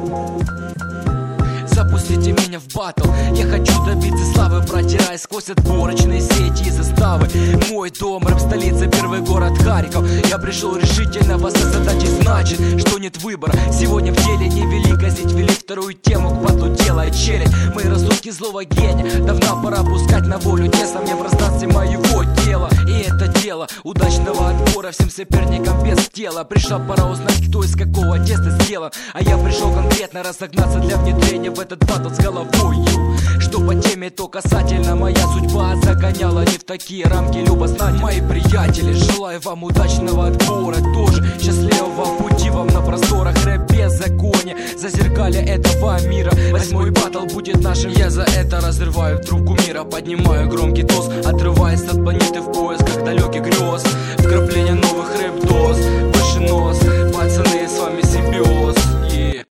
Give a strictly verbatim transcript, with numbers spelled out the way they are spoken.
Запустите меня в батл. Я хочу добиться славы, продирая сквозь отборочные сети и заставы. Мой дом, рэп столица, первый город Харьков. Я пришел решительно вас задачей, значит, что нет выбора. Сегодня в деле не вели газить, вели вторую тему к батлу, делая челядь. Мои рассудки злого гения давно пора пускать на волю. Тесно мне в пространстве моего тела. И это дело удачного отбора всем соперникам без тела. Пришла пора узнать, кто из какого теста сделан. А я пришел конкретно разогнаться для внедрения в этот батл с головою. Что по теме, то касательно моя судьба загоняла не в такие рамки любознания. Мои приятели, желаю вам удачного отбора. Тоже счастливого пути вам на просторах. Рэп беззаконие, зазеркалье этого мира. Восьмой батл будет нашим. Я за это разрываю трубку мира. Поднимаю громкий тост, отрываясь от планеты в поисках далеких грез. Вкрапление новых рэп-доз, выше нос, пацаны, с вами симбиоз.